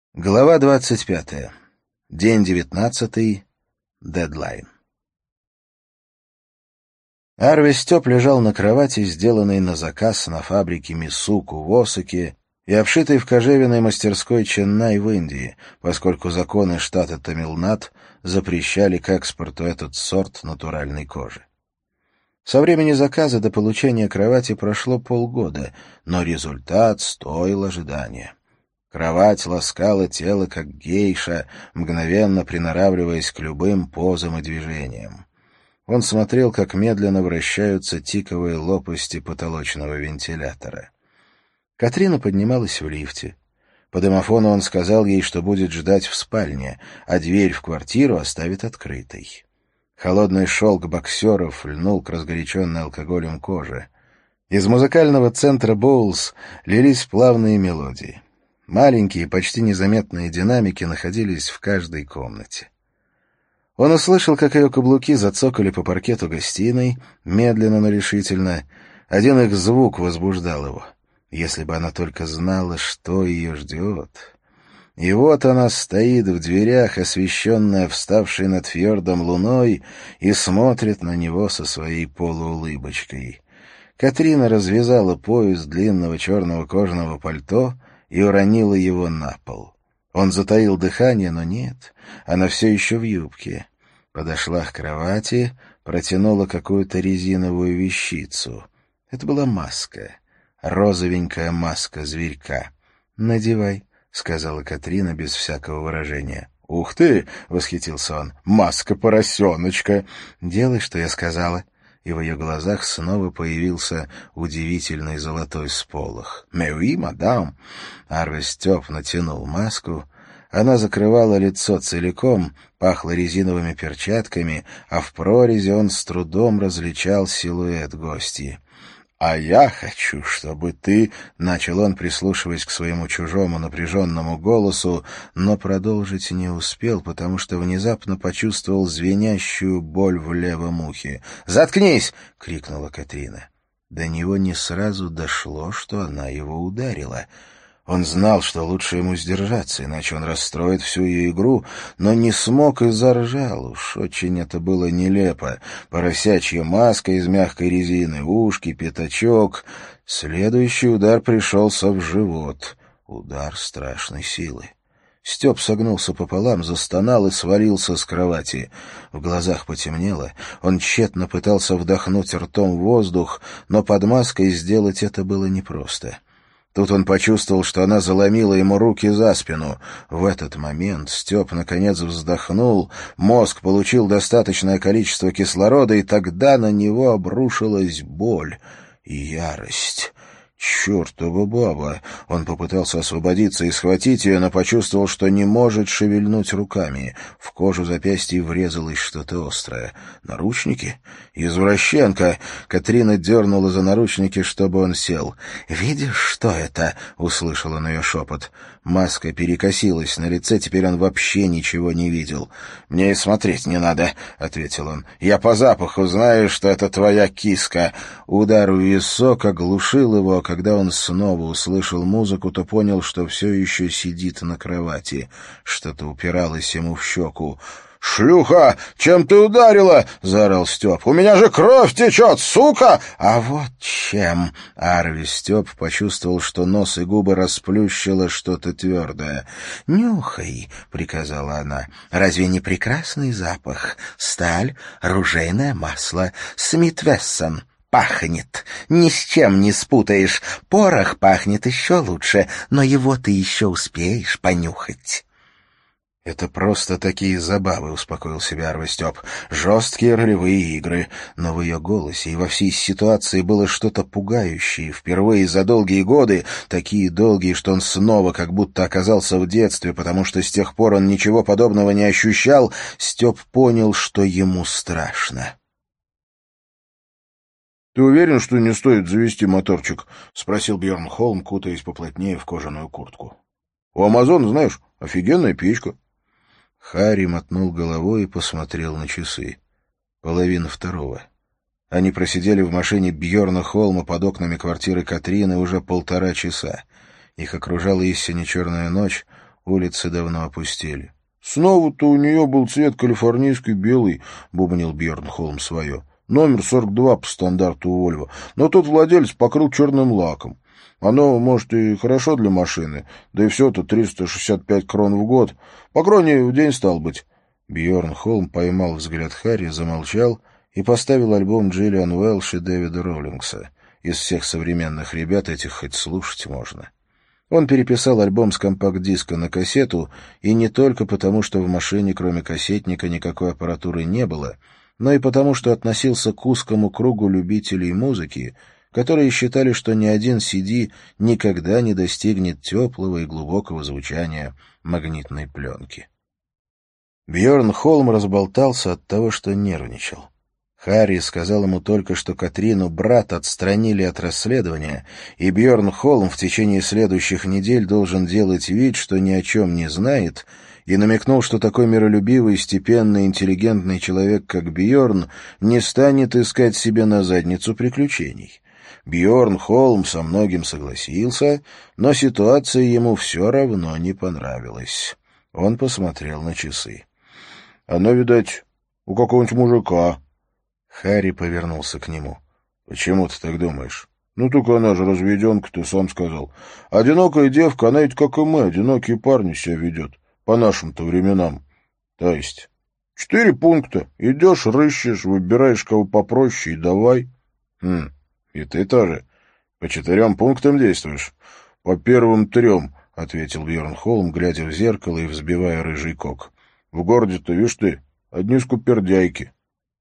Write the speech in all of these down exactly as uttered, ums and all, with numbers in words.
Глава двадцать пятая. День девятнадцатый. Дедлайн. Арви Степ лежал на кровати, сделанной на заказ на фабрике Мисуку в Осаке и обшитой в кожевенной мастерской Ченнай в Индии, поскольку законы штата Тамилнад запрещали к экспорту этот сорт натуральной кожи. Со времени заказа до получения кровати прошло полгода, но результат стоил ожидания. Кровать ласкала тело, как гейша, мгновенно приноравливаясь к любым позам и движениям. Он смотрел, как медленно вращаются тиковые лопасти потолочного вентилятора. Катрина поднималась в лифте. По домофону он сказал ей, что будет ждать в спальне, а дверь в квартиру оставит открытой. Холодный шелк боксеров льнул к разгоряченной алкоголем коже. Из музыкального центра Боулс лились плавные мелодии. Маленькие, почти незаметные динамики находились в каждой комнате. Он услышал, как ее каблуки зацокали по паркету гостиной, медленно, но решительно. Один их звук возбуждал его. Если бы она только знала, что ее ждет. И вот она стоит в дверях, освещенная вставшей над фьордом луной, и смотрит на него со своей полуулыбочкой. Катрина развязала пояс длинного черного кожаного пальто и уронила его на пол. Он затаил дыхание, но нет, она все еще в юбке. Подошла к кровати, протянула какую-то резиновую вещицу. Это была маска, розовенькая маска зверька. «Надевай», — сказала Катрина без всякого выражения. «Ух ты!» — восхитился он. «Маска поросеночка!» «Делай, что я сказала». И в ее глазах снова появился удивительный золотой сполох. «Меуи, мадам!» Арви Степ натянул маску. Она закрывала лицо целиком, пахла резиновыми перчатками, а в прорези он с трудом различал силуэт гостьи. «А я хочу, чтобы ты...» — начал он, прислушиваясь к своему чужому напряженному голосу, но продолжить не успел, потому что внезапно почувствовал звенящую боль в левом ухе. «Заткнись!» — крикнула Катрина. До него не сразу дошло, что она его ударила. Он знал, что лучше ему сдержаться, иначе он расстроит всю ее игру, но не смог и заржал. Уж очень это было нелепо. Поросячья маска из мягкой резины, ушки, пятачок. Следующий удар пришелся в живот. Удар страшной силы. Степ согнулся пополам, застонал и свалился с кровати. В глазах потемнело. Он тщетно пытался вдохнуть ртом воздух, но под маской сделать это было непросто. Тут он почувствовал, что она заломила ему руки за спину. В этот момент Степ наконец вздохнул, мозг получил достаточное количество кислорода, и тогда на него обрушилась боль и ярость. «Чертова баба!» Он попытался освободиться и схватить ее, но почувствовал, что не может шевельнуть руками. В кожу запястья врезалось что-то острое. «Наручники? Извращенка!» Катрина дернула за наручники, чтобы он сел. «Видишь, что это?» — услышал он ее шепот. Маска перекосилась на лице, теперь он вообще ничего не видел. «Мне и смотреть не надо», — ответил он. «Я по запаху знаю, что это твоя киска». Удар в висок оглушил его. Когда он снова услышал музыку, то понял, что все еще сидит на кровати. Что-то упиралось ему в щеку. «Шлюха! Чем ты ударила?» — заорал Степ. «У меня же кровь течет, сука!» «А вот чем!» — Арви Степ почувствовал, что нос и губы расплющило что-то твердое. «Нюхай!» — приказала она. «Разве не прекрасный запах? Сталь, ружейное масло, Смит Вессон». Пахнет. Ни с чем не спутаешь. Порох пахнет еще лучше, но его ты еще успеешь понюхать. «Это просто такие забавы», — успокоил себя Арви Степ. «Жесткие ролевые игры». Но в ее голосе и во всей ситуации было что-то пугающее. Впервые за долгие годы, такие долгие, что он снова как будто оказался в детстве, потому что с тех пор он ничего подобного не ощущал, Степ понял, что ему страшно. «Ты уверен, что не стоит завести моторчик?» — спросил Бьерн Холм, кутаясь поплотнее в кожаную куртку. «У Амазона, знаешь, офигенная печка». Харри мотнул головой и посмотрел на часы. Половина второго. Они просидели в машине Бьерна Холма под окнами квартиры Катрины уже полтора часа. Их окружала истинно черная ночь, улицы давно опустели. «Снова-то у нее был цвет калифорнийский белый», — бубнил Бьерн Холм свое. «Номер сорок два по стандарту у Вольво, но тот владелец покрыл черным лаком. Оно, может, и хорошо для машины, да и все-то триста шестьдесят пять крон в год. По кроне в день, стал быть». Бьерн Холм поймал взгляд Харри, замолчал и поставил альбом Джиллиан Уэлш и Дэвида Роллингса. Из всех современных ребят этих хоть слушать можно. Он переписал альбом с компакт-диска на кассету, и не только потому, что в машине кроме кассетника никакой аппаратуры не было, но и потому, что относился к узкому кругу любителей музыки, которые считали, что ни один си ди никогда не достигнет теплого и глубокого звучания магнитной пленки. Бьерн Холм разболтался от того, что нервничал. Харри сказал ему только, что Катрину брат отстранили от расследования, и Бьерн Холм в течение следующих недель должен делать вид, что ни о чем не знает, и намекнул, что такой миролюбивый, степенный, интеллигентный человек, как Бьерн, не станет искать себе на задницу приключений. Бьерн Холм со многим согласился, но ситуация ему все равно не понравилась. Он посмотрел на часы. «Она, видать, у какого-нибудь мужика». Харри повернулся к нему. «Почему ты так думаешь?» «Ну, только она же разведенка, ты сам сказал. Одинокая девка, она ведь, как и мы, одинокие парни себя ведет. По нашим-то временам. То есть...» «Четыре пункта. Идешь, рыщешь, выбираешь кого попроще и давай». «Хм, и ты тоже по четырем пунктам действуешь?» «По первым трем», — ответил Бьерн Холм, глядя в зеркало и взбивая рыжий кок. «В городе-то, видишь ты, одни скупердяйки».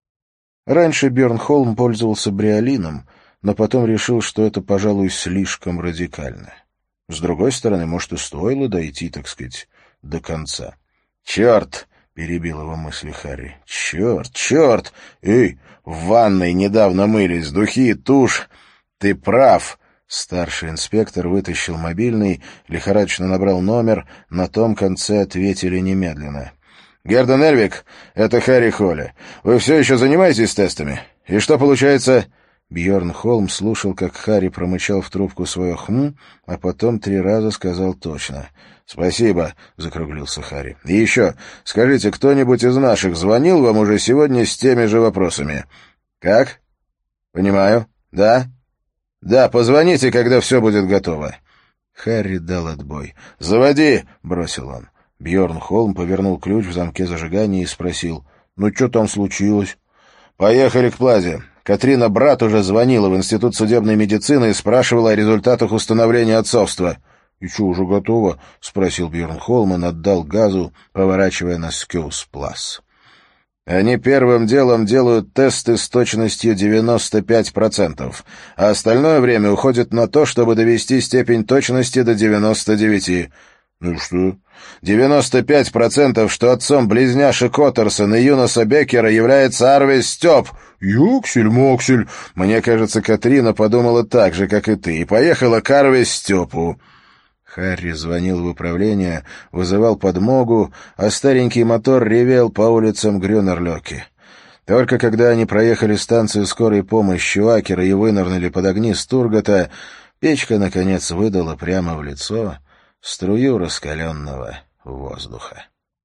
Раньше Бьерн Холм пользовался бриолином, но потом решил, что это, пожалуй, слишком радикально. С другой стороны, может, и стоило дойти, так сказать, до конца. «Черт!» — перебил его мысли Харри. «Черт, черт! Эй, в ванной недавно мылись, духи, тушь! Ты прав!» Старший инспектор вытащил мобильный, лихорадочно набрал номер, на том конце ответили немедленно. «Герден Эльвик, это Харри Холли. Вы все еще занимаетесь тестами? И что получается?» Бьерн Холм слушал, как Харри промычал в трубку свое «хм», а потом три раза сказал точно. «Спасибо», — закруглился Харри. «И еще, скажите, кто-нибудь из наших звонил вам уже сегодня с теми же вопросами?» «Как?» «Понимаю. Да?» «Да, позвоните, когда все будет готово». Харри дал отбой. «Заводи!» — бросил он. Бьерн Холм повернул ключ в замке зажигания и спросил: «Ну, что там случилось?» «Поехали к Плазе. Катрина брат уже звонила в Институт судебной медицины и спрашивала о результатах установления отцовства». «И что, уже готово?» — спросил Бьерн Холм и отдал газу, поворачивая на Скюс-Плас. «Они первым делом делают тесты с точностью девяносто пять процентов, а остальное время уходит на то, чтобы довести степень точности до девяноста девяти процентов. «Ну и что?» «девяносто пять процентов, что отцом близняшек Оттерсон и Юноса Беккера является Арви Степ». «Юксель-моксель». «Мне кажется, Катрина подумала так же, как и ты, и поехала к Арви Степу». Харри звонил в управление, вызывал подмогу, а старенький мотор ревел по улицам Грюнерлёки. Только когда они проехали станцию скорой помощи Уакера и вынырнули под огни Стургота, печка, наконец, выдала прямо в лицо струю раскаленного воздуха.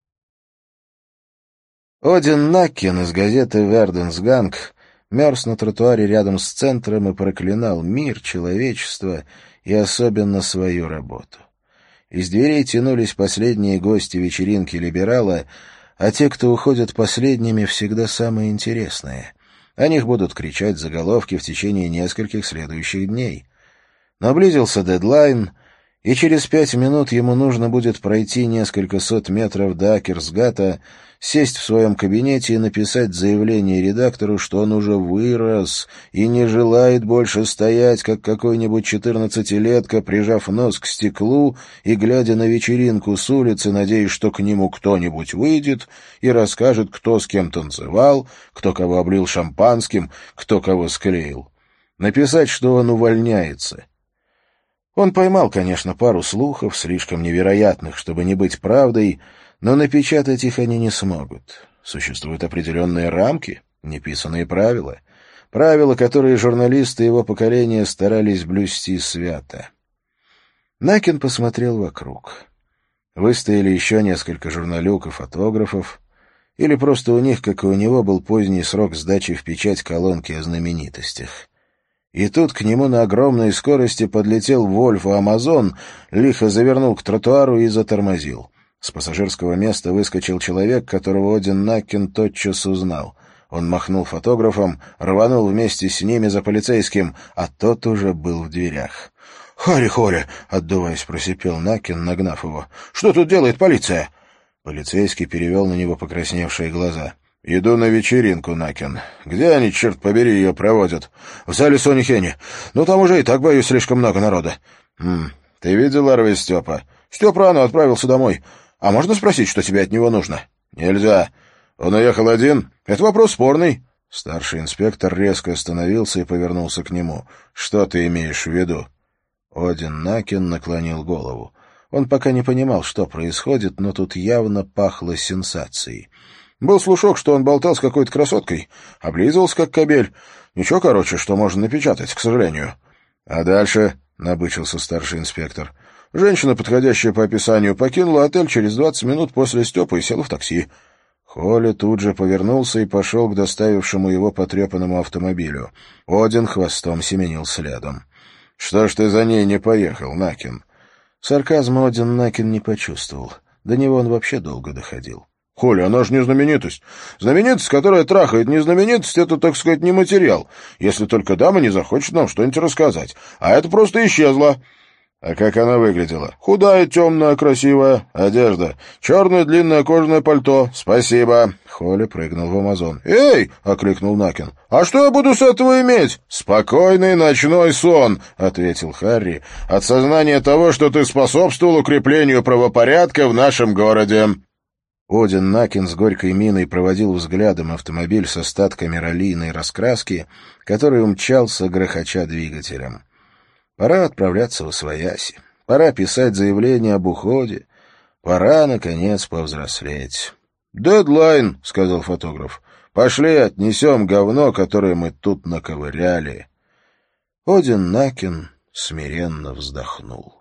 Один Наккин из газеты «Верденсганг» мерз на тротуаре рядом с центром и проклинал мир, человечество и особенно свою работу. Из дверей тянулись последние гости вечеринки «Либерала», а те, кто уходят последними, всегда самые интересные. О них будут кричать заголовки в течение нескольких следующих дней. Наблизился дедлайн, и через пять минут ему нужно будет пройти несколько сот метров до Акерсгата, сесть в своем кабинете и написать заявление редактору, что он уже вырос и не желает больше стоять, как какой-нибудь четырнадцатилетка, прижав нос к стеклу и глядя на вечеринку с улицы, надеясь, что к нему кто-нибудь выйдет и расскажет, кто с кем танцевал, кто кого облил шампанским, кто кого склеил. Написать, что он увольняется. Он поймал, конечно, пару слухов, слишком невероятных, чтобы не быть правдой, но напечатать их они не смогут. Существуют определенные рамки, неписанные правила. Правила, которые журналисты его поколения старались блюсти свято. Накин посмотрел вокруг. Выстояли еще несколько журналюк и фотографов, или просто у них, как и у него, был поздний срок сдачи в печать колонки о знаменитостях. И тут к нему на огромной скорости подлетел Вольф, а Амазон лихо завернул к тротуару и затормозил. С пассажирского места выскочил человек, которого Один Накин тотчас узнал. Он махнул фотографом, рванул вместе с ними за полицейским, а тот уже был в дверях. «Харри Холли!» — отдуваясь, просипел Накин, нагнав его. «Что тут делает полиция?» Полицейский перевел на него покрасневшие глаза. «Иду на вечеринку, Накин. Где они, черт побери, ее проводят?» «В зале Сони Хенни. Ну, там уже и так, боюсь, слишком много народа». «Хм, ты видел Арви Степа?» «Степ рано отправился домой. А можно спросить, что тебе от него нужно?» «Нельзя. Он уехал один? Это вопрос спорный». Старший инспектор резко остановился и повернулся к нему. «Что ты имеешь в виду?» Один Накин наклонил голову. Он пока не понимал, что происходит, но тут явно пахло сенсацией. Был слушок, что он болтал с какой-то красоткой, облизывался как кобель. Ничего, короче, что можно напечатать, к сожалению. — А дальше? — набычился старший инспектор. Женщина, подходящая по описанию, покинула отель через двадцать минут после Степа и села в такси. Холли тут же повернулся и пошел к доставившему его потрепанному автомобилю. Один хвостом семенил следом. — Что ж ты за ней не поехал, Накин? Сарказма Один Накин не почувствовал. До него он вообще долго доходил. — Холли, она же не знаменитость. Знаменитость, которая трахает не знаменитость, это, так сказать, не материал, если только дама не захочет нам что-нибудь рассказать. А это просто исчезла. А как она выглядела? Худая, темная, красивая. Одежда. Черное длинное кожаное пальто. Спасибо. Холли прыгнул в Амазон. «Эй!» — окликнул Накин. «А что я буду с этого иметь?» «Спокойный ночной сон», — ответил Харри, «от сознания того, что ты способствовал укреплению правопорядка в нашем городе». Один Накин с горькой миной проводил взглядом автомобиль с остатками раллийной раскраски, который умчался, грохоча двигателем. Пора отправляться восвояси. Пора писать заявление об уходе. Пора, наконец, повзрослеть. «Дедлайн», — сказал фотограф. «Пошли, отнесем говно, которое мы тут наковыряли». Один Накин смиренно вздохнул.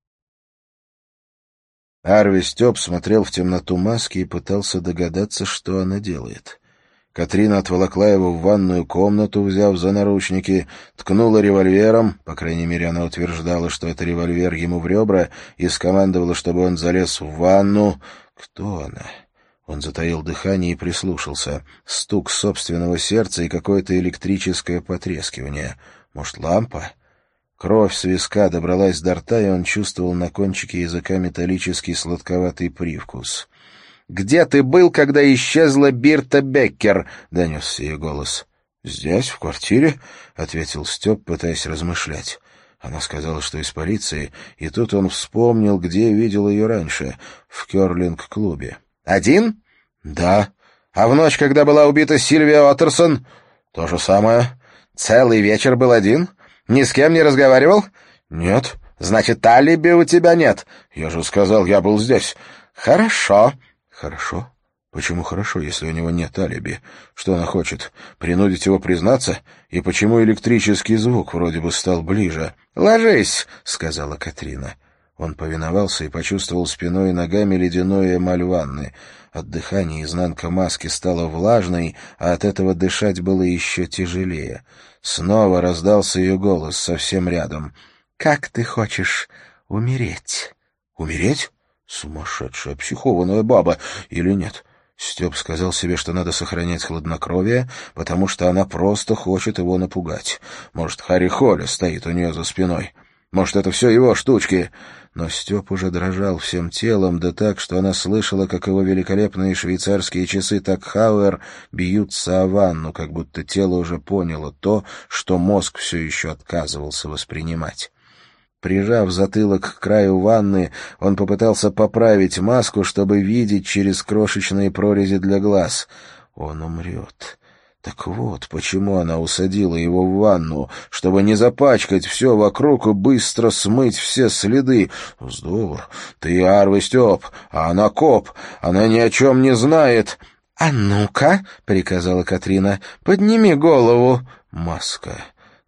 Арви Степ смотрел в темноту маски и пытался догадаться, что она делает. Катрина отволокла его в ванную комнату, взяв за наручники, ткнула револьвером, по крайней мере, она утверждала, что это револьвер ему в ребра, и скомандовала, чтобы он залез в ванну. Кто она? Он затаил дыхание и прислушался. Стук собственного сердца и какое-то электрическое потрескивание. Может, лампа? Кровь с виска добралась до рта, и он чувствовал на кончике языка металлический сладковатый привкус. «Где ты был, когда исчезла Бирта Беккер?» — донесся ее голос. «Здесь, в квартире», — ответил Степ, пытаясь размышлять. Она сказала, что из полиции, и тут он вспомнил, где видел ее раньше, в керлинг-клубе. «Один?» «Да». «А в ночь, когда была убита Сильвия Оттерсон?» «То же самое». «Целый вечер был один? Ни с кем не разговаривал?» «Нет». «Значит, алиби у тебя нет?» «Я же сказал, я был здесь». «Хорошо». «Хорошо? Почему хорошо, если у него нет алиби? Что она хочет? Принудить его признаться? И почему электрический звук вроде бы стал ближе?» «Ложись», — сказала Катрина. Он повиновался и почувствовал спиной и ногами ледяную эмаль ванны. От дыхания изнанка маски стала влажной, а от этого дышать было еще тяжелее. Снова раздался ее голос совсем рядом. «Как ты хочешь умереть?» «Умереть? Сумасшедшая, психованная баба. Или нет?» Степ сказал себе, что надо сохранять хладнокровие, потому что она просто хочет его напугать. Может, Харри Холли стоит у нее за спиной. Может, это все его штучки. Но Степ уже дрожал всем телом, да так, что она слышала, как его великолепные швейцарские часы Такхауэр бьются о ванну, как будто тело уже поняло то, что мозг все еще отказывался воспринимать. Прижав затылок к краю ванны, он попытался поправить маску, чтобы видеть через крошечные прорези для глаз. Он умрет. Так вот, почему она усадила его в ванну, чтобы не запачкать все вокруг и быстро смыть все следы. Вздор. Ты Арви Степ, а она коп. Она ни о чем не знает. — А ну-ка, — приказала Катрина, — подними голову. Маска.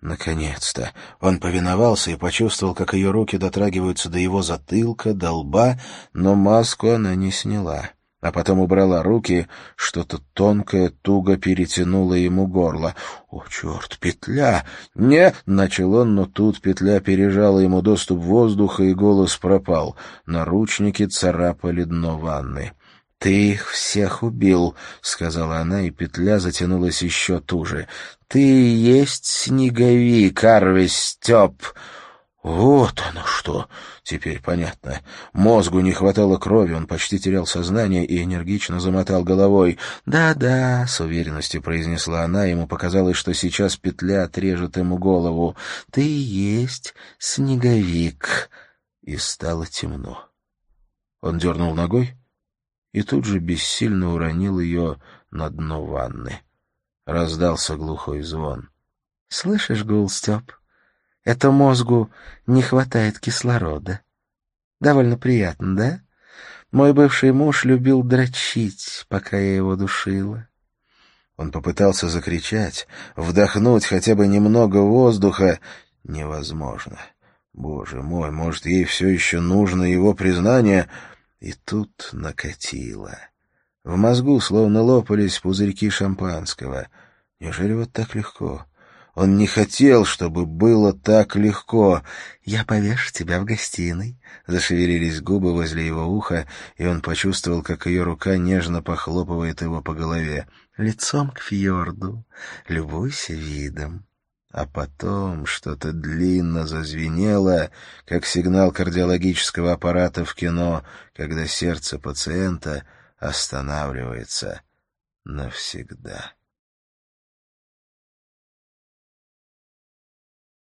Наконец-то! Он повиновался и почувствовал, как ее руки дотрагиваются до его затылка, до лба, но маску она не сняла. А потом убрала руки, что-то тонкое туго перетянуло ему горло. «О, черт, петля!» «Не!» — начал он, но тут петля пережала ему доступ воздуха, и голос пропал. Наручники царапали дно ванны. «Ты их всех убил», — сказала она, и петля затянулась еще туже. «Ты и есть снеговик, Арви Степ!» Вот оно что! Теперь понятно. Мозгу не хватало крови, он почти терял сознание и энергично замотал головой. «Да-да», — с уверенностью произнесла она, ему показалось, что сейчас петля отрежет ему голову. «Ты и есть снеговик». И стало темно. Он дернул ногой и тут же бессильно уронил ее на дно ванны. Раздался глухой звон. «Слышишь гул, Степ? Это мозгу не хватает кислорода. Довольно приятно, да? Мой бывший муж любил дрочить, пока я его душила». Он попытался закричать, вдохнуть хотя бы немного воздуха. Невозможно. Боже мой, может, ей все еще нужно его признание? И тут накатило. В мозгу словно лопались пузырьки шампанского. Неужели вот так легко? Он не хотел, чтобы было так легко. «Я повешу тебя в гостиной». Зашевелились губы возле его уха, и он почувствовал, как ее рука нежно похлопывает его по голове. «Лицом к фьорду. Любуйся видом». А потом что-то длинно зазвенело, как сигнал кардиологического аппарата в кино, когда сердце пациента останавливается навсегда.